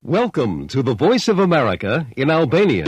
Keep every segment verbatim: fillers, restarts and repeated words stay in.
Welcome to the Voice of America in Albanian.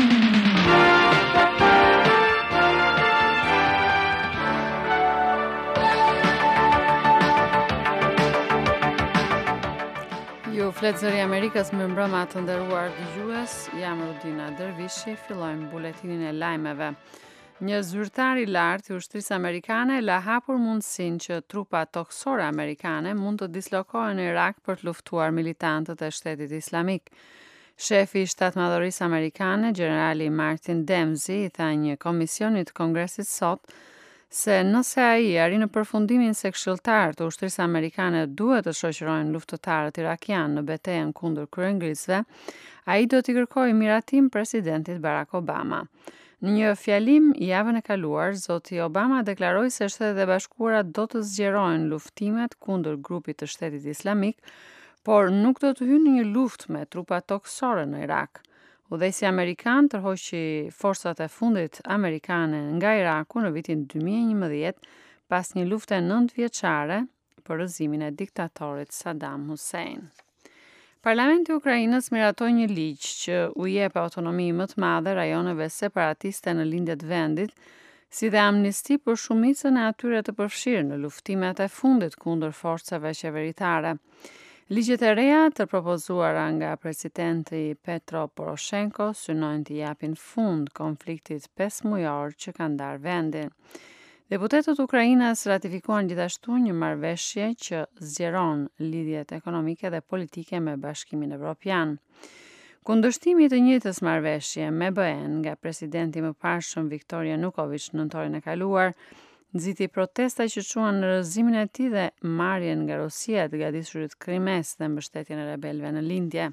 Ju flet zëri Amerikës me mbrëma të nderuar dëgjues, jam Rudina Dervishi, fillojmë buletinin e lajmeve. Një zyrtar i lartë i ushtrisë amerikane la hapur mundësinë që trupa toksore amerikane mund të dislokohen në Irak për të luftuar militantët e Shtetit Islamik. Shefi i shtatmadhërisë amerikane, generali Martin Dempsey, i tha një komisioni të Kongresit sot se nëse ai arrin në përfundimin se këshilltarët të ushtrisë amerikane duhet të shoqërojnë luftëtarët irakian në betejën kundër kryengrisëve, ai do t'i kërkojë miratim presidentit Barack Obama. Në një fjalim javën e kaluar, zoti Obama deklaroi se Shtetet e Bashkuara do të zgjerojnë luftimet kundër grupit të Shtetit Islamik, por nuk do të hynë në një luftë me trupa toksore në Irak. Udhëheqësi amerikan tërhoqi forcat e fundit amerikane nga Iraku në vitin dy mijë e njëmbëdhjetë pas një lufte nëntëvjeçare për rrëzimin e diktatorit Saddam Hussein. Parlamenti i Ukrainës miratoi një ligj që u jep autonomi më të madhe rajoneve separatiste në lindje të vendit, si dhe amnisti për shumicën e atyre të përfshirë në luftimet e fundit kundër forcave qeveritare. Ligjet e reja të propozuara nga presidenti Petro Poroshenko synojnë të japin fund konfliktit pesëmujor që ka ndarë vendin. Deputetët Ukrainas ratifikuan gjithashtu një marrëveshje që zgjeron lidhjet ekonomike dhe politike me Bashkimin Evropian. Kundërshtimi i të njëjtës marrëveshje me B E-n nga presidenti më parshëm Viktor Yanukovych nëntorin e kaluar, nxiti protesta që quan në rrëzimin e tij dhe marrjen nga Rusia të gadishurit Krimes dhe mbështetjen e rebelëve në lindje.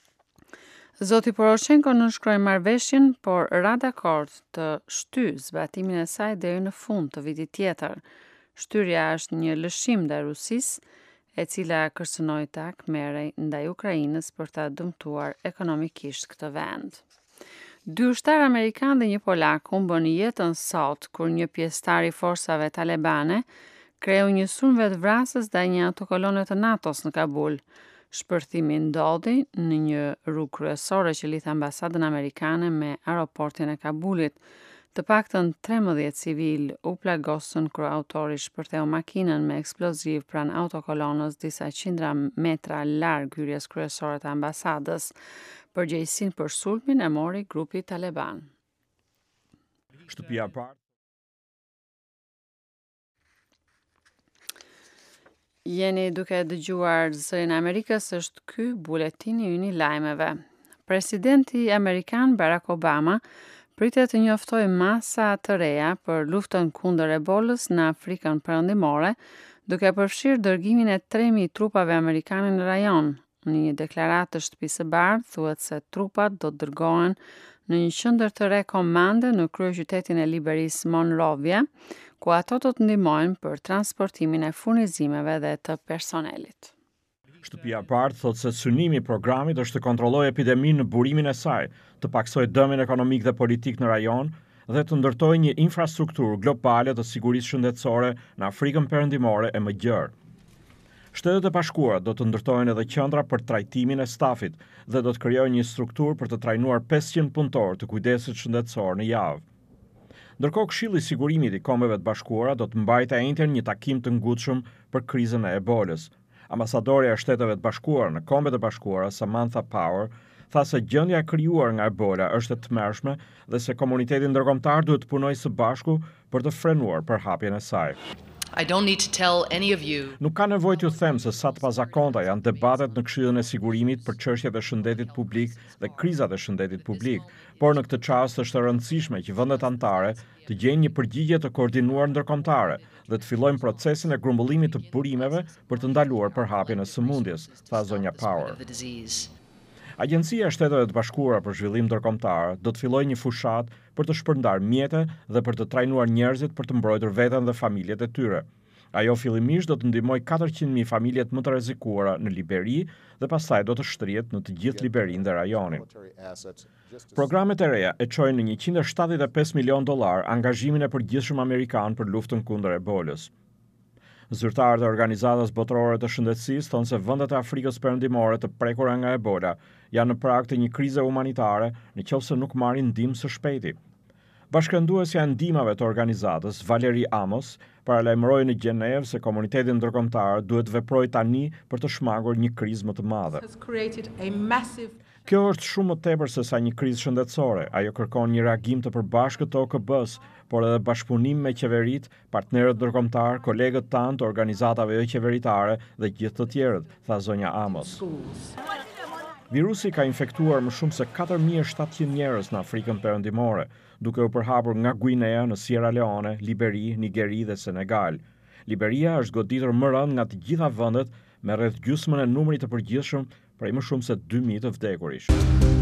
Zoti Poroshenko nënshkroi marrëveshjen, por ra dakord të shtyjë zbatimin e saj deri në fund të vitit tjetër. Shtyrja është një lëshim ndaj Rusisë, e cila kërcënoi tak merrej ndaj Ukrainës për ta dëmtuar ekonomikisht këtë vend. Dy ushtarë amerikanë dhe një polak humbën jetën sot kur një pjesëtar i forcave talebane kreu një sulm vetvrasës ndaj një autokolone të NATO-s në Kabul. Shpërthimi ndodhi në një rrugë kryesore që lidh ambasadën amerikane me aeroportin e Kabulit. Të paktën trembëdhjetë civil u plagosën kur autori shpërtheu makinën me eksploziv pranë autokolonës disa qindra metra larg hyrjes kryesore të ambasadës. Përgjegjësinë për sulmin e mori grupi Taliban. Shtëpia e parë Jeni duke dëgjuar zërin e Amerikës, është ky buletini ynë i lajmeve. Presidenti amerikan Barack Obama pritet të njoftojë masa të reja për luftën kundër ebolës në Afrikën Perëndimore, duke përfshirë dërgimin e tre mijë trupave amerikane në rajon. Në një deklaratë të Shtëpisë së Bardhë thuhet se trupat do të dërgohen në një qendër të re komande në kryeqytetin e Liberisë Monrovia, ku ato do të ndihmojnë për transportimin e furnizimeve dhe të personelit. Shtëpia e parë thotë se synimi i programit është të kontrollojë epideminë në burimin e saj, të paksojë dëmin ekonomik dhe politik në rajon dhe të ndërtojë një infrastrukturë globale të sigurisë shëndetësore në Afrikën Perëndimore e më gjerë. Shtetet e Bashkuara do të ndërtojnë edhe qendra për trajtimin e stafit dhe do të krijojnë një strukturë për të trajnuar pesëqind punëtorë të kujdesit shëndetësor në javë. Ndërkohë Këshilli i Sigurimit i Kombeve të Bashkuara do të mbajtë e njëjtën një takim të ngutshëm për krizën e ebolës. Ambasadorja e Shteteve të Bashkuara në Kombet e Bashkuara, Samantha Power, tha se gjendja e krijuar nga ebola është e tmerrshme dhe se komuniteti ndërkombëtar duhet të punojë së bashku për të frenuar përhapjen e saj. I don't need to tell any of you. Nuk ka nevojë t'ju them se sa të pazakonta janë debatet në Këshillin e Sigurimit për çështjet e shëndetit publik dhe krizat e shëndetit publik, por në këtë çast është e rëndësishme që vendet anëtare të gjejnë një përgjigje të koordinuar ndërkombëtare dhe të fillojnë procesin e grumbullimit të burimeve për të ndaluar përhapjen e sëmundjes, tha zonja Power. Agjencia e Shteteve të Bashkuara për Zhvillim Ndërkombëtar do të fillojë një fushat për të shpërndarë mjete dhe për të trajnuar njerëzit për të mbrojtur veten dhe familjet e tyre. Ajo fillimisht do të ndihmojë katërqind mijë familjet më të rrezikuara në Liberi dhe pastaj do të shtrihet në të gjithë Liberinë dhe rajonin. Programet e reja e çojnë në njëqind e shtatëdhjetë e pesë milion dollar angazhimin e përgjithshëm amerikan për luftën kundër ebolës. Zyrtarët e Organizatës Botërore të Shëndetësisë thonë se vendet e Afrikës Perëndimore të prekura nga Ebola janë në prag të një krize humanitare nëse nuk marrin ndihmë së shpejti. Bashkëndruesja e ndihmave të organizatës, Valeri Amos, paralajmëroi në Gjenevë se komuniteti ndërkombëtar duhet veprojë tani për të shmangur një krizë më të madhe. Kjo është shumë më tepër se sa një krizë shëndetësore. Ajo kërkon një reagim të përbashkët të O K B-s, por edhe bashkëpunim me qeverit, partnerët ndërkombëtar, kolegët tanë të organizatave jo qeveritare dhe gjithë të tjerët, tha zonja Amos. Virusi ka infektuar më shumë se katër mijë e shtatëqind njerëz në Afrikën Perëndimore, duke u përhapur nga Guinea në Sierra Leone, Liberi, Nigeri dhe Senegal. Liberia është goditur më rënd nga të gjitha vendet me rreth gjysmën e numrit të përgjithshëm prej më shumë se dy mijë të vdekurish.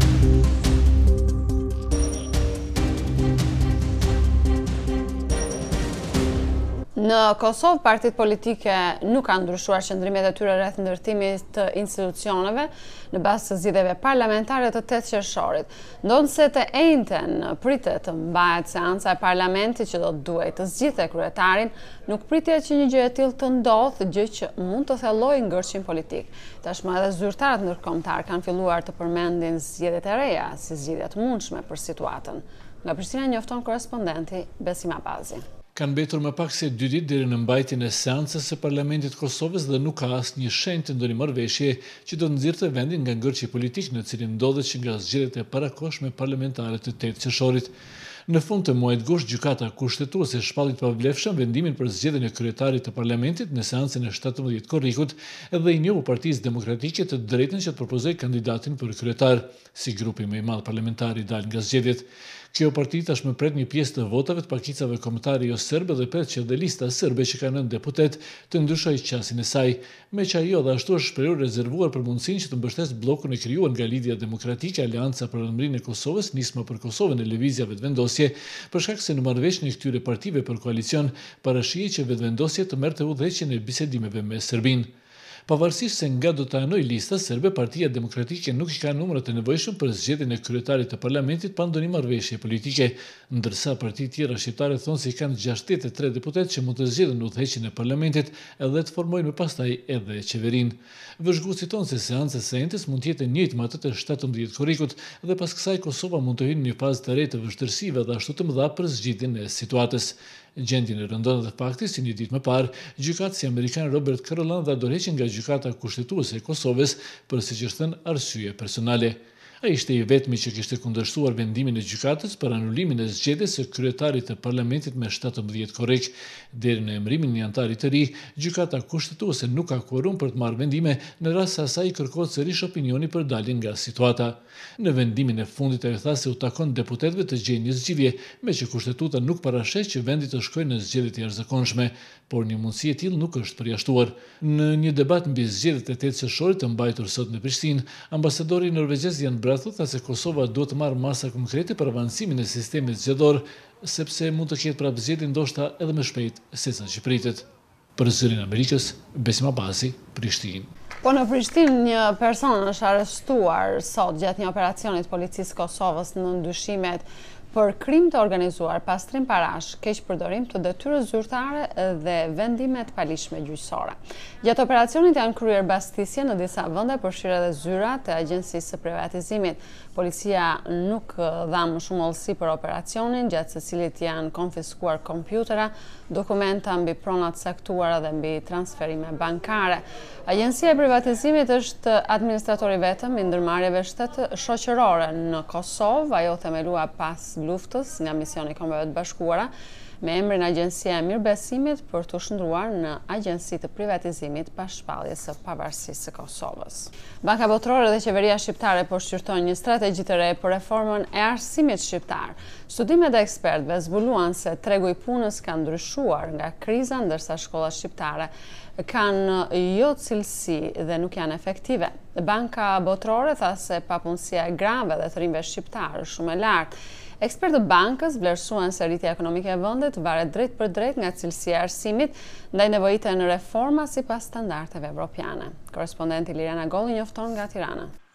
Në Kosovë, partitë politike nuk kanë ndryshuar qëndrimet e tyre rreth ndërtimit të institucioneve në bazë të zgjedhjeve parlamentare të tetë qershorit. Ndonse të njëjtën pritet të mbahet seanca e parlamentit që do të duhej të zgjidhte kryetarin, nuk pritet që një gjë e tillë të ndodhë, gjë që mund të thellojë ngërçin politik. Tashmë edhe zyrtarët ndërkombëtar kanë filluar të përmendin zgjedhjet e reja si zgjidhje të mundshme për situatën. Nga Prishtina njofton korrespondenti Besim Abazi. Kanë mbetur më pak se dy ditë deri në mbajtjen e seancës së Parlamentit të Kosovës dhe nuk ka asnjë shenjë të ndonjë marrëveshje që do të nxirrte vendin nga ngërçi politik në cilin ndodhet që nga zgjedhjet e parakohshme parlamentare të tetë qershorit. Në fund të muajit gusht, gjykata kushtetuese shpalli të pavlefshëm vendimin për zgjedhjen e kryetarit të parlamentit në seancën e shtatëmbëdhjetë korrikut dhe i njohu Partisë Demokratike të drejtën që të propozojë kandidatin për kryetar, si grupi më i madh parlamentar i dal nga zgjedhjet. Kjo parti tashmë pret një pjesë të votave të pakicave kombëtare jo serbe dhe pret që dhe lista serbe që ka nëntë deputet të ndryshojë qasin e saj, me që ajo dhe ashtu është shprehur rezervuar për mundësinë që të mbështesë bllokun e krijuar nga Lidhja Demokratike, Aleanca për Rëndëmërinë e Kosovës, Nisma për Kosovën e lëvizjave të vendosje, për shkak se në marrëveshjen e këtyre partive për koalicion parashihet që vetëvendosja të merrte udhëheqjen e bisedimeve me Serbinë. Pavarësisht se nga do të anoj lista serbe, Partia Demokratike nuk i ka numrat e nevojshëm për zgjedhjen e kryetarit të parlamentit pa ndonjë marrëveshje politike, ndërsa partitë tjera shqiptare thonë se kanë gjashtëdhjetë e tre deputet që mund të zgjedhin udhëheqjen e parlamentit edhe të formojnë më pastaj edhe qeverinë. Vëzhguesi thonë se seanca e së mund të jetë e njëjtë me atë të shtatëmbëdhjetë korrikut dhe pas kësaj Kosova mund të hyjë në një fazë të re të vështirësive dhe ashtu të mëdha për zgjidhjen e situatës. Gjendjen e rëndon edhe fakti si një ditë më parë, gjykatësi amerikan Robert Carolan dha dorëheqjen nga gjykata kushtetuese e Kosovës për siç është thënë arsye personale. Ai ishte i vetmi që kishte kundërshtuar vendimin e gjykatës për anulimin e zgjedhjes së kryetarit të parlamentit me shtatëmbëdhjetë korrik. Deri në emërimin e një antari të ri, gjykata kushtetuese nuk ka kvorum për të marrë vendime në rast se asaj kërkohet sërish opinioni për daljen nga situata. Në vendimin e fundit ajo tha se u takon deputetëve të gjejnë një zgjidhje, me që kushtetuta nuk parasheh që vendi të shkojë në zgjedhje të jashtëzakonshme, por një mundësi e tillë nuk është përjashtuar. Në një debat mbi zgjedhjet e tetë qershorit të mbajtur sot në Prishtinë, ambasadori norvegjez Jan Brathut tha se Kosova duhet të marrë masa konkrete për avancimin e sistemit zgjedhor, sepse mund të ketë prapë zgjedhje ndoshta edhe më shpejt se sa që pritet. Për Zërin Amerikës, Besim Abazi, Prishtinë. Po në Prishtinë një person është arrestuar sot gjatë një operacionit policisë Kosovës në ndyshimet për krim të organizuar, pastrim parash, keq përdorim të detyrës zyrtare dhe vendimet palishme gjyqësore. Gjatë operacionit janë kryer bastisje në disa vende, përfshirë edhe zyrat e Agjencisë së Privatizimit. Policia nuk dha më shumë hollësi për operacionin, gjatë së cilit janë konfiskuar kompjutera, dokumenta mbi pronat saktuara dhe mbi transferime bankare. Agjencia e Privatizimit është administratori vetëm i ndërmarrjeve shtet shoqërore në Kosovë, ajo themelua pas luftës nga Misioni i Kombeve të Bashkuara me emrin Agjencia e Mirëbesimit për të shndruar në Agjenci të Privatizimit pas shpalljes së pavarësisë së Kosovës. Banka Botërore dhe Qeveria Shqiptare po shqyrtojnë një strategji të re për reformën e arsimit shqiptar. Studimet e ekspertëve zbuluan se tregu i punës ka ndryshuar nga kriza, ndërsa shkollat shqiptare kanë jo cilësi dhe nuk janë efektive. Banka Botërore tha se papunësia e grave dhe të rinjve shqiptar është shumë e lartë. Ekspertët bankës vlerësuan se rritja ekonomike e vendit varet drejt për drejt nga cilësia e arsimit, ndaj nevojite në reforma sipas standardeve evropiane. Korrespondenti Liriana Golli njofton nga Tirana.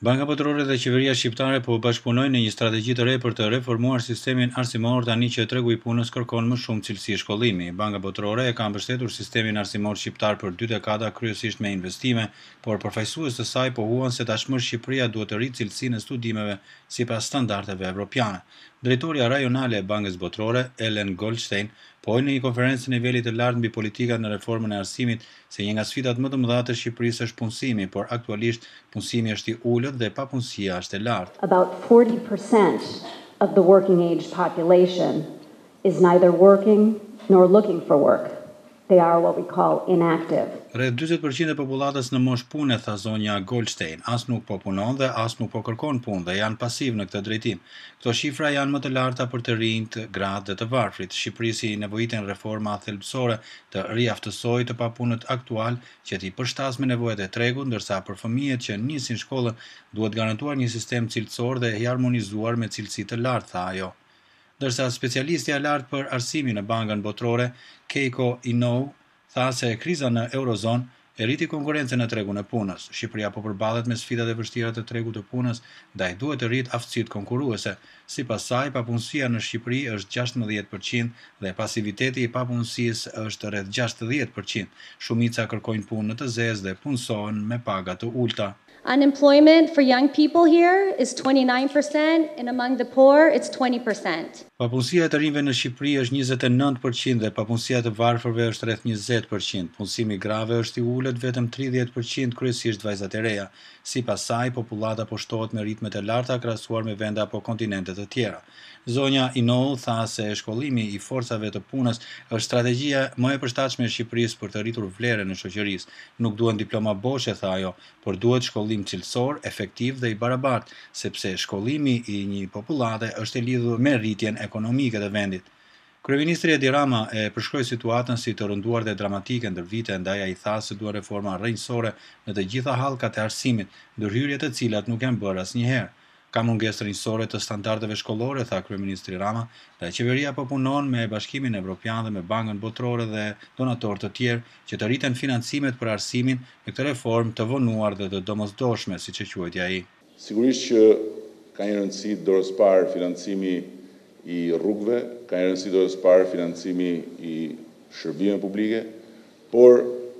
Banka Botërore dhe qeveria shqiptare po bashkëpunojnë në një strategji të re për të reformuar sistemin arsimor tani që tregu i punës kërkon më shumë cilësi shkollimi. Banka Botërore e ka mbështetur sistemin arsimor shqiptar për dy dekada kryesisht me investime, por përfaqësues të saj pohuan se tashmë Shqipëria duhet të rritë cilësinë e studimeve sipas standardeve evropiane. Drejtoria rajonale e Bankës Botërore, Ellen Goldstein, po në një konferencë nivelit të lartë mbi politikat në reformën e arsimit se një nga sfidat më të mëdha të Shqipërisë është punësimi, por aktualisht punësimi është i ulët dhe papunësia është e lartë. About forty percent of the working age population is neither working nor looking for work. They are what we call inactive. Rreth dyzet përqind e popullatës në moshë pune, tha zonja Goldstein, as nuk po punon dhe as nuk po kërkon punë dhe janë pasiv në këtë drejtim. Këto shifra janë më të larta për të rinjt, gratë dhe të varfrit. Shqipërisi nevojiten reforma thelbësore të riaftësojë të papunët aktual që t'i përshtas me nevojat e tregut, ndërsa për fëmijët që nisin shkollën duhet garantuar një sistem cilësor dhe i harmonizuar me cilësi të lartë, tha ajo. Ndërsa specialistja e lartë për arsimin në Bankën Botërore, Keiko Inou, tha se kriza në Eurozon e rriti konkurrencën në tregun e punës. Shqipëria po përballet me sfidat e vështira të tregut të punës, ndaj duhet të rritë aftësitë konkurruese. Sipas saj, papunësia në Shqipëri është gjashtëdhjetë përqind dhe pasiviteti i papunësisë është rreth gjashtëdhjetë përqind. Shumica kërkojnë punë në të zezë dhe punësohen me paga të ulta. Unemployment for young people here is twenty-nine percent and among the poor it's twenty percent. Papunësia e të rinjve në Shqipëri është njëzet e nëntë përqind dhe papunësia të varfërve është rreth njëzet përqind. Punësimi grave është i ulët vetëm tridhjetë përqind, kryesisht vajzat e reja. Sipas saj, popullata po shtohet me ritme të larta krahasuar me vende apo kontinente të tjera. Zonja Inol tha se shkollimi i forcave të punës është strategjia më e përshtatshme e Shqipërisë për të rritur vlerën e shoqërisë. Nuk duhen diploma boshe, tha ajo, por duhet shkollim cilësor, efektiv dhe i barabartë, sepse shkollimi i një popullate është i lidhur me rritjen ekonomike të vendit. Kryeministri Edi Rama e përshkroi situatën si të rënduar dhe dramatike ndër vite, ndaj ai tha se duhet reforma rrënjësore në të gjitha hallkat e arsimit, ndërhyrje të cilat nuk janë bërë asnjëherë. Ka mungesë rrënjësore të standardeve shkollore, tha kryeministri Rama, dhe qeveria po punon me Bashkimin Evropian dhe me Bankën Botërore dhe donatorë të tjerë që të rriten financimet për arsimin me këtë reformë të vonuar dhe të domosdoshme, siç e quajti ai. Sigurisht që ka një rëndësi dorës parë financimi i rrugëve, ka një rëndësi dorës parë financimi i shërbimeve publike, por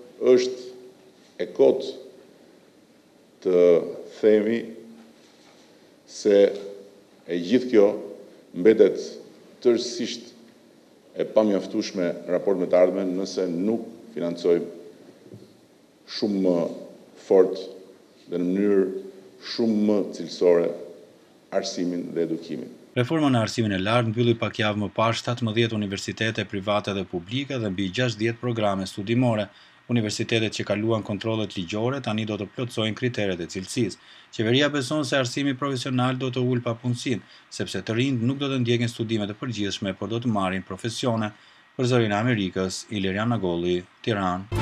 është e kotë të themi se e gjithë kjo mbetet tërësisht e pamjaftueshme raport me të ardhmen nëse nuk financojmë shumë më fort dhe në mënyrë shumë më cilësore arsimin dhe edukimin. Reforma në arsimin e lartë mbylli pak javë më parë shtatëmbëdhjetë universitete private dhe publike dhe mbi gjashtëdhjetë programe studimore. Universitetet që kaluan kontrollet ligjore tani do të plotësojnë kriteret e cilësisë. Qeveria beson se arsimi profesional do të ulë papunësinë, sepse të rinjt nuk do të ndjekin studime të përgjithshme, por do të marrin profesione. Për Zërin e Amerikës, Ilirian Nagolli, Tiranë.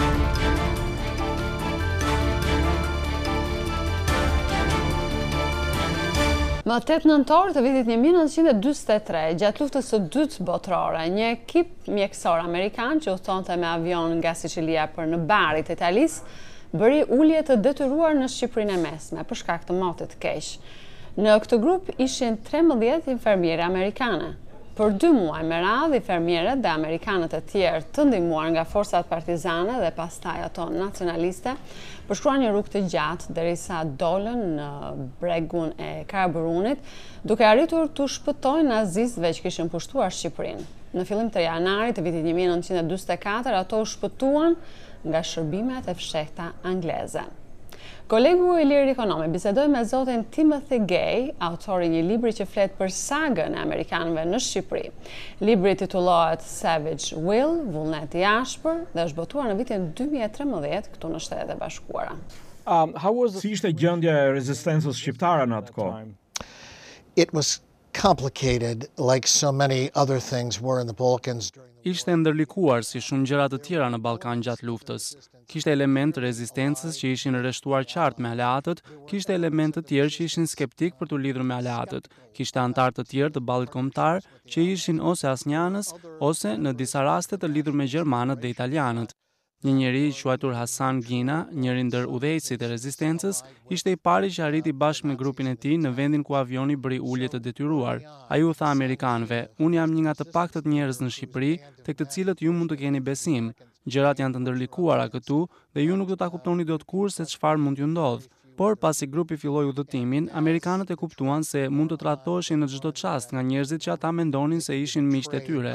Më tetë nëntor të vitit një mijë nëntëqind e dyzet e tre, gjatë luftës së dytë botërore, një ekip mjekësor amerikan që udhëtonte me avion nga Sicilia për në bari të Italisë, bëri ulje të detyruar në Shqipërinë e Mesme për shkak të motit të keq. Në këtë grup ishin trembëdhjetë infermiere amerikane. Për dy muaj me radhë, infermierët dhe amerikanët e tjerë të ndihmuar nga forcat partizane dhe pastaj ato nacionaliste përshkruan një rrugë të gjatë derisa dolën në bregun e Karaburunit, duke arritur të shpëtojnë nazistëve që kishin pushtuar Shqipërinë. Në fillim të janarit të vitit një mijë nëntëqind e dyzet e katër, ato u shpëtuan nga shërbimet e fshehta angleze. Kolegu i Liri Ekonomi bisedoi me zotin Timothy Gay, autori një libri që flet për sagën e amerikanëve në Shqipëri. Libri titullohet Savage Will, Vullneti i ashpër, dhe është botuar në vitin dy mijë e trembëdhjetë këtu në Shtetet e Bashkuara. Um, si ishte gjendja e rezistencës shqiptare në atë kohë? It was complicated like so many other things were in the Balkans. Ishte ndërlikuar si shumë gjëra të tjera në Ballkan gjatë luftës. Kishte element të rezistencës që ishin rreshtuar qartë me aleatët, kishte element të tjerë që ishin skeptik për të lidhur me aleatët, kishte antar të tjerë të ballit kombëtar që ishin ose asnjanës ose në disa raste të lidhur me gjermanët dhe italianët. Një njeri i quajtur Hasan Gina, njëri ndër udhëheqësit e rezistencës, ishte i pari që arriti bashkë me grupin e tij në vendin ku avioni bëri ulje të detyruar. Ai u tha amerikanëve: "Unë jam një nga të paktët njerëz në Shqipëri tek të cilët ju mund të keni besim. Gjërat janë të ndërlikuara këtu dhe ju nuk do ta kuptoni dot kur se çfarë mund t'ju ndodh." Por pasi grupi filloi udhëtimin, amerikanët e kuptuan se mund të trajtoheshin në çdo çast nga njerëzit që ata mendonin se ishin miqtë e tyre.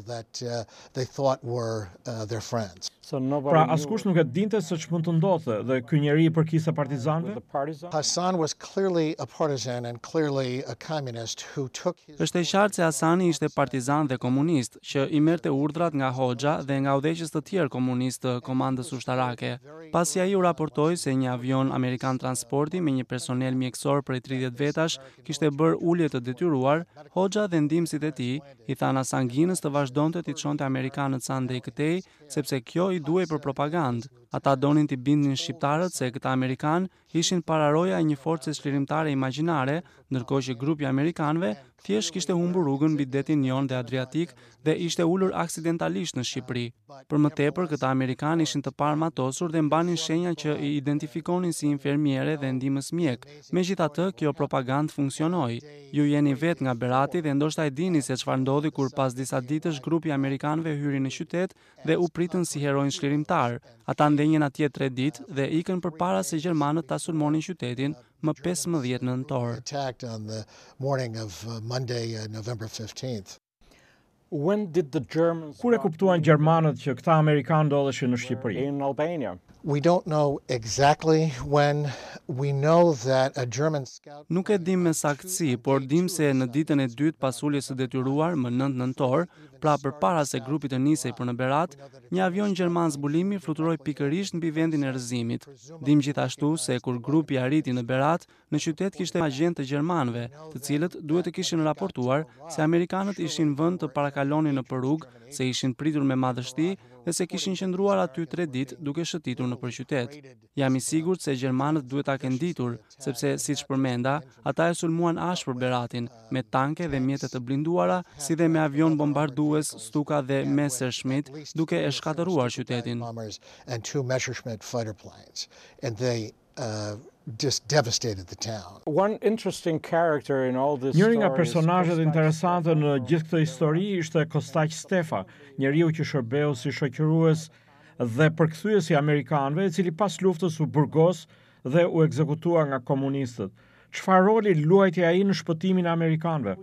Pra askush nuk e dinte se ç'mund të ndodhte dhe ky njeri i përkiste partizanëve? Hassan was clearly a partisan and clearly a communist who took his... Është e qartë se Hasani ishte partizan dhe komunist, që i merrte urdhrat nga Hoxha dhe nga udhëheqës të tjerë komunistë të komandës ushtarake. Pasi ai u raportoi se një avion amerikan transporti me një personel mjekësor prej tridhjetë vetash kishte bërë ulje të detyruar, Hoxha dhe ndihmësit e tij i thanë Hasan Ginës të vazhdonte t'i çonte amerikanët sa ndej këtej, sepse kjo i duhej për propagandë. Ata donin t'i bindnin shqiptarët se këta amerikanë ishin pararoja e një force çlirimtare imagjinare, ndërkohë që grupi amerikanëve thjesht kishte humbur rrugën mbi detin Jon dhe Adriatik dhe ishte ulur aksidentalisht në Shqipëri. Për më tepër, këta amerikanë ishin të parmatosur dhe mbanin shenja që i identifikonin si infermiere dhe ndihmës mjek. Megjithatë, kjo propagandë funksionoi. Ju jeni vet nga Berati dhe ndoshta e dini se çfarë ndodhi kur pas disa ditësh grupi amerikanëve hyri në qytet dhe u pritën si heronj çlirimtar. Ata ndenjen atje tre ditë dhe ikën përpara se gjermanët ta sulmonin qytetin më pesëmbëdhjetë nëntor. Attacked on the morning of uh, Monday, uh, November fifteenth. When did the Germans... Kur e kuptuan gjermanët që këta amerikanë ndodheshin në Shqipëri? In Albania. We don't know exactly when. We know that a German scout... Nuk e dim me saktësi, por dim se në ditën e dytë pas uljes së detyruar më nëntë nëntor, pra përpara se grupi të nisej për në Berat, një avion gjerman zbulimi fluturoi pikërisht mbi vendin e rrëzimit. Dim gjithashtu se kur grupi arriti në Berat, në qytet kishte agjentë të gjermanëve, të cilët duhet të kishin raportuar se amerikanët ishin vënë të parakalonin në rrugë, se ishin pritur me madhështi dhe se kishin qëndruar aty tre ditë duke shëtitur nëpër qytet. Jam i sigurt se gjermanët duhet ta kenë ditur, sepse siç përmenda, ata e sulmuan ashpër Beratin me tanke dhe mjete të blinduara, si dhe me avion bombardues, Stuka dhe Messerschmitt, duke e shkatëruar qytetin. And two Messerschmitt fighter planes. And they uh, just devastated the town. One interesting character in all this. Njëri nga personazhet interesante në gjithë këtë histori ishte Kostaq Stefa, njeriu që shërbeu si shoqërues dhe përkthyes i amerikanëve, i cili pas luftës u burgos dhe u ekzekutua nga komunistët. Çfarë roli luajti ai në shpëtimin e amerikanëve?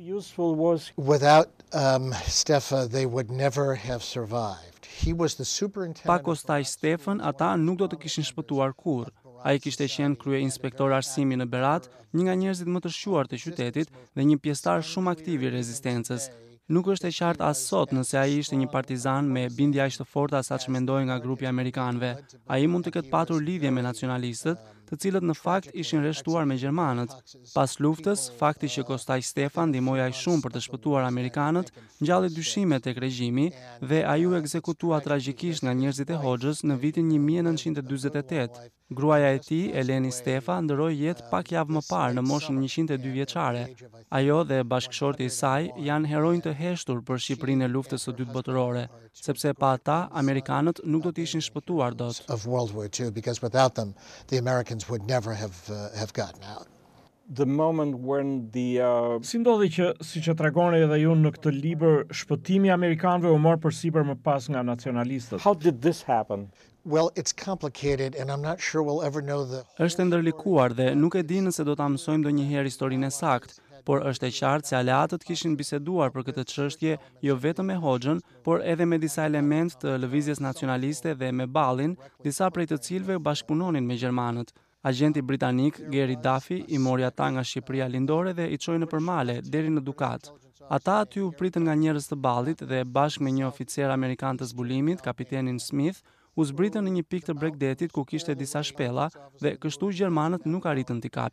Without um, Stefa, they would never have survived. He was the superintendent. Pa Kostaq Stefën, ata nuk do të kishin shpëtuar kurrë. Ai kishte qenë krye inspektor arsimi në Berat, një nga njerëzit më të shquar të qytetit dhe një pjesëtar shumë aktiv i rezistencës. Nuk është e qartë as sot nëse ai ishte një partizan me bindje aq të forta sa që mendoi nga grupi amerikanëve. Ai mund të ketë patur lidhje me nacionalistët, të cilët në fakt ishin rreshtuar me gjermanët. Pas luftës, fakti që Kostaq Stefa ndihmoi aq shumë për të shpëtuar amerikanët, ngjalli dyshime tek regjimi dhe ai u ekzekutua tragjikisht nga njerëzit e Hoxhës në vitin një mijë e nëntëqind e dyzet e tetë. Gruaja e tij, Eleni Stefa, ndroi jetë pak javë më parë në moshën njëqind e dy vjeçare. Ajo dhe bashkëshorti i saj janë heronj të heshtur për Shqipërinë e luftës së dytë botërore, sepse pa ata amerikanët nuk do të ishin shpëtuar dot. Of World War Two, because without them the Americans would never have uh, have gotten out. The moment when the uh... si ndodhi që, siç e tregoni edhe ju në këtë libër, shpëtimi i amerikanëve u mor përsipër më pas nga nacionalistët. How did this happen? Well, it's complicated and I'm not sure we'll ever know the... Është ndërlikuar dhe nuk e di nëse do ta mësojmë ndonjëherë historinë e saktë, por është e qartë se aleatët kishin biseduar për këtë çështje jo vetëm me Hoxhën, por edhe me disa element të lëvizjes nacionaliste dhe me Ballin, disa prej të cilëve bashkëpunonin me gjermanët. Agenti britanik Gary Duffy i mori ata nga Shqipëria lindore dhe i çoi nëpër male deri në Dukat. Ata aty u pritën nga njerëz të Ballit dhe bashkë me një oficer amerikan të zbulimit, kapitenin Smith, u zbritën në një pikë të Bregdetit ku kishte disa shpella dhe kështu gjermanët nuk arritën t'i kapin.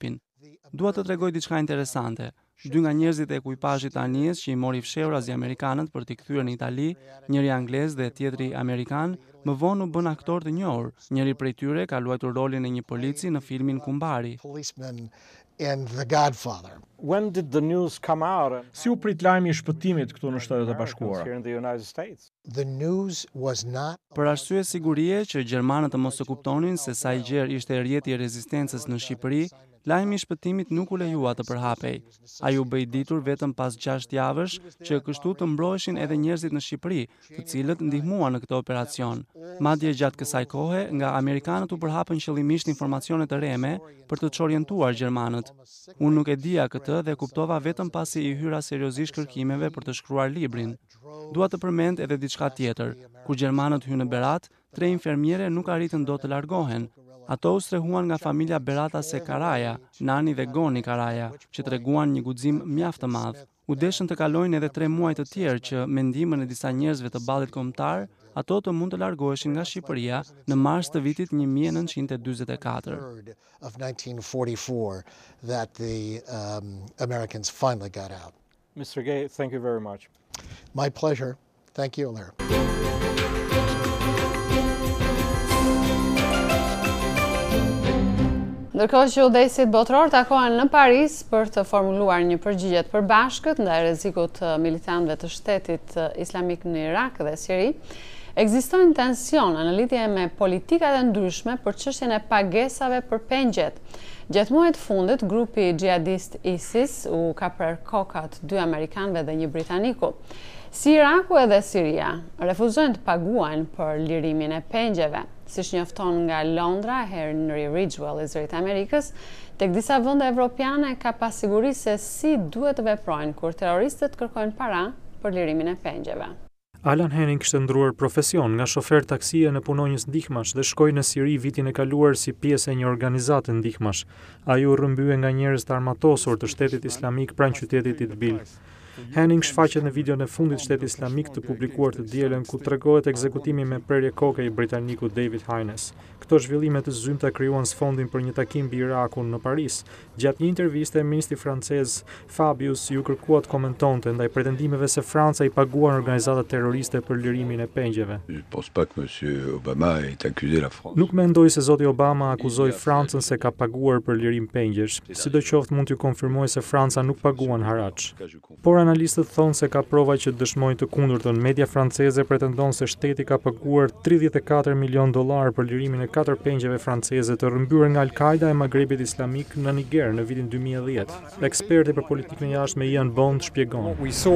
Dua të tregoj diçka interesante. Dy nga njerëzit e ekuipazhit të anijes që i mori fshehur azi-amerikanët për t'i kthyer në Itali, njëri anglez dhe tjetri amerikan, më vonë u bën aktor të njohur. Njëri prej tyre ka luajtur rolin e një polici në filmin Kumbari. And The Godfather. When did the news come out? Si u prit lajmi i shpëtimit këtu në Shtetet e Bashkuara? The news was not. Për arsye sigurie që gjermanët të mos të kuptonin se sa i gjerë ishte rrjeti i rezistencës në Shqipëri, lajmi i shpëtimit nuk u lejua të përhapej. Ai u bëi ditur vetëm pas gjashtë javësh që kështu të mbroheshin edhe njerëzit në Shqipëri, të cilët ndihmuan në këtë operacion. Madje gjatë kësaj kohe, nga amerikanët u përhapën qëllimisht informacione të reme për të çorientuar gjermanët. Unë nuk e dija këtë dhe kuptova vetëm pasi i hyra seriozisht kërkimeve për të shkruar librin. Dua të përmend edhe diçka tjetër. Kur gjermanët hynë në Berat, tre infermiere nuk arritën dot të largohen. Ato u strehuan nga familja Berata se Karaja, Nani dhe Goni Karaja, që treguan një guxim mjaft të madh. U deshën të kalojnë edhe tre muaj të tjerë që me ndihmën e disa njerëzve të ballit kombëtar, ato të mund të largoheshin nga Shqipëria në mars të vitit një mijë e nëntëqind e dyzet e katër. Of nineteen forty-four that the um, Americans finally got out. Mister Gay, thank you very much. My pleasure. Thank you, Alair. Ndërkohë që udhëheqësit botror takohen në Paris për të formuluar një përgjigje të përbashkët ndaj rrezikut të militantëve të Shtetit Islamik në Irak dhe Siri, ekzistojnë tensione në lidhje me politikat e ndryshme për çështjen e pagesave për pengjet. Gjatë muajit fundit, grupi xhihadist ISIS u ka prerë kokat dy amerikanëve dhe një britaniku. Si Iraku edhe Siria refuzojnë të paguajnë për lirimin e pengjeve, siç njofton nga Londra Henry Ridgwell i Zërit Amerikës, tek disa vende evropiane ka pasiguri se si duhet të veprojnë kur terroristët kërkojnë para për lirimin e pengjeve. Alan Henning kishte ndruar profesion nga shofer taksie në punonjës ndihmash dhe shkoi në Siri vitin e kaluar si pjesë e një organizate ndihmash. Ai u rrëmbye nga njerëz të armatosur të Shtetit Islamik pranë qytetit Idbil. Henning shfaqet në videon e fundit Shtetit Islamik të publikuar të dielën ku tregohet ekzekutimi me prerje koke i britanikut David Haines. Këto zhvillime të zymta krijuan sfondin për një takim mbi Irakun në Paris. Gjatë një interviste, ministri francez Fabius ju kërkua të komentonte ndaj pretendimeve se Franca i paguan organizata terroriste për lirimin e pengjeve. Nuk mendoj se zoti Obama akuzoi Francën se ka paguar për lirim pengjesh. Sidoqoftë mund t'ju konfirmoj se Franca nuk paguan haraç. Por analistët thonë se ka prova që dëshmojnë të kundërtën. Media franceze pretendon se shteti ka paguar tridhjetë e katër milion dollar për lirimin e katër pengjeve franceze të rrëmbyer nga Al-Qaida e Magrebit Islamik në Niger në vitin dy mijë e dhjetë. Eksperti për politikën e jashtme Ian Bond shpjegon.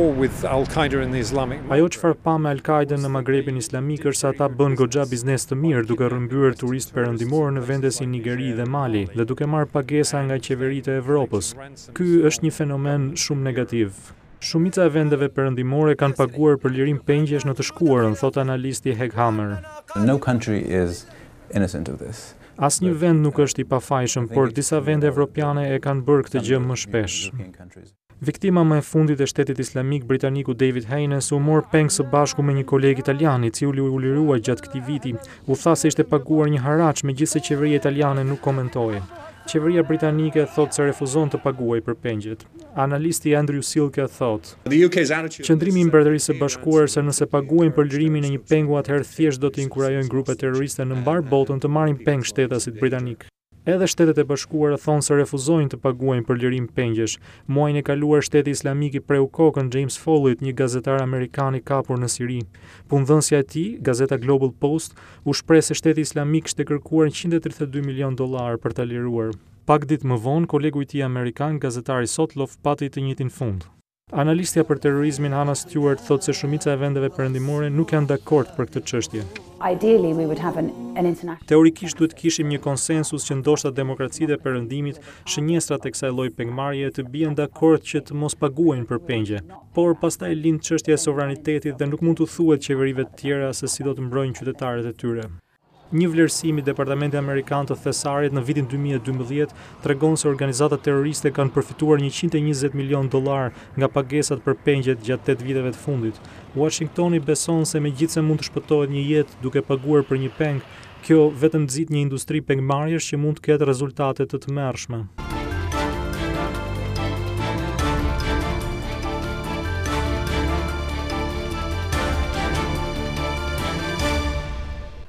Ajo çfarë pa me Al-Qaida në Magrebin Islamik është se ata bën goxha biznes të mirë duke rrëmbyer turistë perëndimor në vende si Nigeri dhe Mali dhe duke marrë pagesa nga qeveritë e Evropës. Ky është një fenomen shumë negativ. Shumica e vendeve perëndimore kanë paguar për lirim pengjesh në të shkuarën, thot analisti Heghammer. No country is innocent of this. Asnjë vend nuk është i pafajshëm, por disa vende evropiane e kanë bërë këtë gjë më shpesh. Viktima më e fundit e Shtetit Islamik, britaniku David Haines, u mor peng së bashku me një koleg italian i cili u lirua gjatë këtij viti. U tha se ishte paguar një haraç, megjithëse qeveria italiane nuk komentoi. Qeveria britanike thot se refuzon të paguajë për pengjet. Analisti Andrew Silke thot: Qëndrimi i Mbretërisë së Bashkuar se nëse paguajnë për lirimin e një pengu, atëherë thjesht do të inkurajojnë grupe terroriste në mbar botën të marrin peng shtetasit britanik. Edhe Shtetet e Bashkuara thonë se refuzojnë të paguajnë për lirim pengjesh. Muajin e kaluar Shteti Islamik i preu kokën James Follit, një gazetar amerikan i kapur në Siri. Punëdhënësja e tij, gazeta Global Post, u shpreh se Shteti Islamik kishte kërkuar njëqind e tridhjetë e dy milion dollar për ta liruar. Pak ditë më vonë, kolegu i tij amerikan, gazetari Sotloff, pati të njëjtin fund. Analistja për terrorizmin Hannah Stewart thotë se shumica e vendeve perëndimore nuk janë dakord për këtë çështje. Ideally, we would have an, an international... Teorikisht duhet kishim një konsensus që ndoshta demokracitë e perëndimit, shënjestrat e kësaj lloji pengmarrje të bien dakord që të mos paguajnë për pengje. Por pastaj lind çështja e sovranitetit dhe nuk mund të thuhet qeverive të tjera se si do të mbrojnë qytetarët e tyre. Një vlerësim i Departamentit Amerikan të Thesarit në vitin dy mijë e dymbëdhjetë tregon se organizatat terroriste kanë përfituar njëqind e njëzet milion dollar nga pagesat për pengjet gjatë tetë viteve të fundit. Washingtoni beson se megjithëse mund të shpëtohet një jetë duke paguar për një peng, kjo vetëm nxit një industri pengmarrjesh që mund të ketë rezultate të tmerrshme.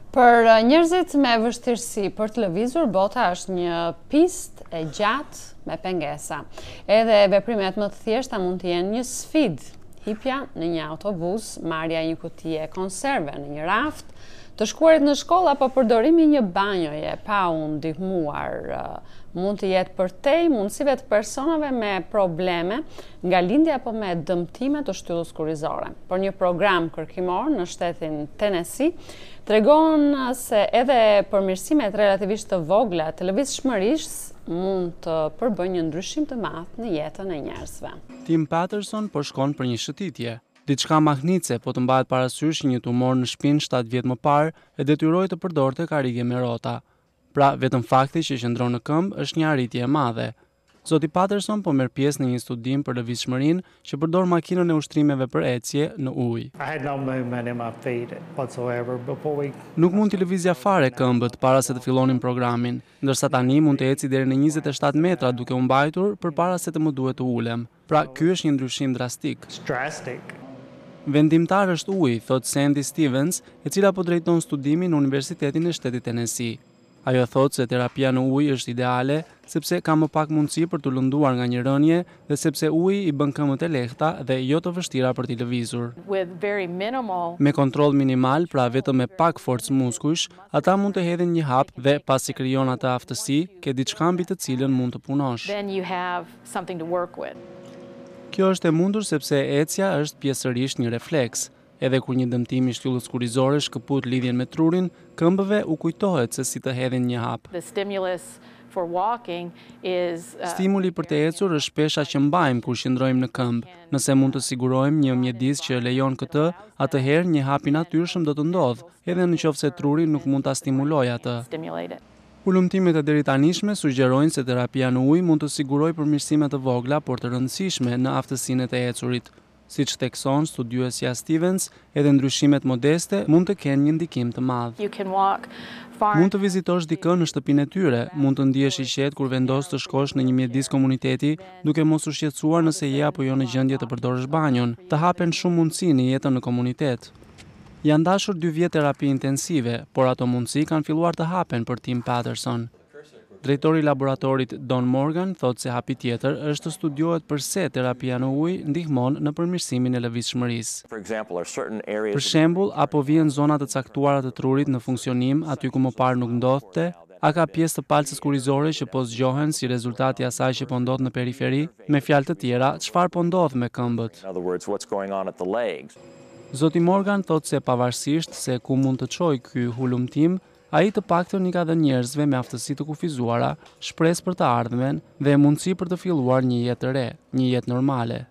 Për njerëzit me vështirësi për të lëvizur, bota është një pistë e gjatë me pengesa. Edhe veprimet më të thjeshta mund të jenë një sfidë. Hipja në një autobus, marrja një kutije konserve në një raft, të shkuarit në shkollë apo përdorimi një banjoje pa u ndihmuar mund të jetë përtej mundësive të personave me probleme nga lindja apo me dëmtime të shtyllës kurrizore. Por një program kërkimor në shtetin Tennessee tregon se edhe përmirësimet relativisht të vogla të lëvizshmërisë mund të përbëjnë një ndryshim të madh në jetën e njerëzve. Tim Patterson po shkon për një shëtitje. Diçka mahnitse po të mbahet parasysh një tumor në shpinë shtatë vjet më parë e detyroi të përdorte karrige me rrota. Pra, vetëm fakti që qëndron në këmbë është një arritje e madhe. Zoti Patterson po merr pjesë në një studim për lëvizshmërinë që përdor makinën e ushtrimeve për ecje në ujë. Nuk mund t'i lëvizja fare këmbët para se të fillonin programin, ndërsa tani mund të eci deri në njëzet e shtatë metra duke u mbajtur përpara se të më duhet të ulem. Pra, ky është një ndryshim drastik. Vendimtar është uji, thot Sandy Stevens, e cila po drejton studimin në Universitetin e Shtetit Tennessee. Ajo thot se terapia në ujë është ideale sepse ka më pak mundësi për të lënduar nga një rënje dhe sepse uji i bën këmbët e lehta dhe jo të vështira për t'i lëvizur. Me kontroll minimal, pra vetëm me pak forcë muskujsh, ata mund të hedhin një hap dhe pasi krijon atë aftësi, ke diçka mbi të cilën mund të punosh. Kjo është e mundur sepse ecja është pjesërisht një refleks. Edhe kur një dëmtim i shtyllës kurrizore shkëput lidhjen me trurin, këmbëve u kujtohet se si të hedhin një hap. Stimuli për të ecur është shpesh që mbajmë kur qëndrojmë në këmbë. Nëse mund të sigurojmë një mjedis që lejon këtë, atëherë një hap i natyrshëm do të ndodhë, edhe nëse truri nuk mund ta stimulojë atë. Ulëmtimet e deritanishme sugjerojnë se terapia në ujë mund të sigurojë përmirësime të vogla, por të rëndësishme në aftësinë e ecurit. Siç thekson studiuesja Stevens, edhe ndryshimet modeste mund të kenë një ndikim të madh. Mund të vizitosh dikë në shtëpinë e tyre, mund të ndihesh i qetë kur vendos të shkosh në një mjedis komuniteti, duke mos u shqetësuar nëse je apo jo në gjendje të përdorësh banjon. Të hapen shumë mundësi në jetën në komunitet. Janë dashur dy vjet terapi intensive, por ato mundësi kanë filluar të hapen për Tim Patterson. Drejtori i laboratorit Don Morgan thot se hapi tjetër është të studiohet përse terapia në ujë ndihmon në përmirësimin e lëvizshmërisë. Për shembull, apo vjen zona të caktuara të trurit në funksionim aty ku më parë nuk ndodhte, a ka pjesë të palcës kurrizore që po zgjohen si rezultati i asaj që po ndodh në periferi, me fjalë të tjera, çfarë po ndodh me këmbët. Zoti Morgan thot se pavarësisht se ku mund të çojë ky hulumtim, ai të paktën i ka dhënë njerëzve me aftësi të kufizuara, shpresë për të ardhmen dhe mundësi për të filluar një jetë të re, një jetë normale.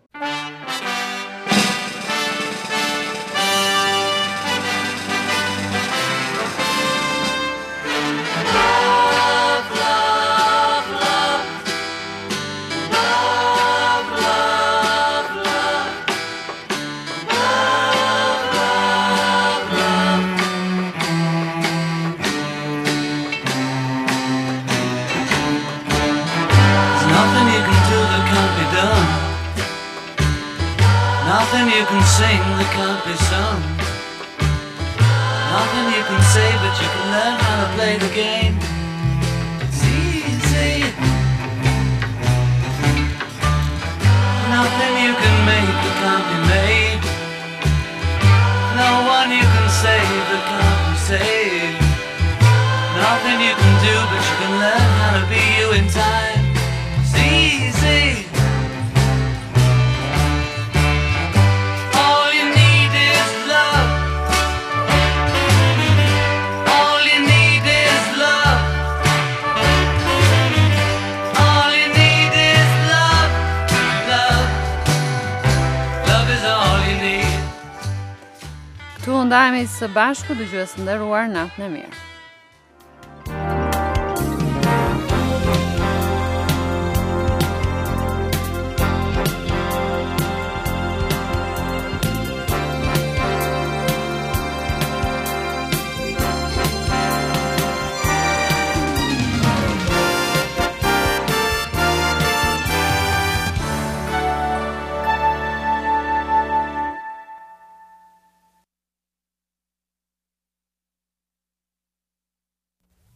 Nothing you can sing that can't be sung. Nothing you can say, but you can learn how to play the game. It's easy. Nothing you can make that can't be made. No one you can save that can't be saved. Nothing you can do, but you can learn how to be you in time. It's easy. Këtu ndajemi së bashku dëgjues të nderuar, natën e mirë.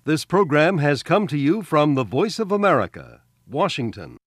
This program has come to you from the Voice of America, Washington.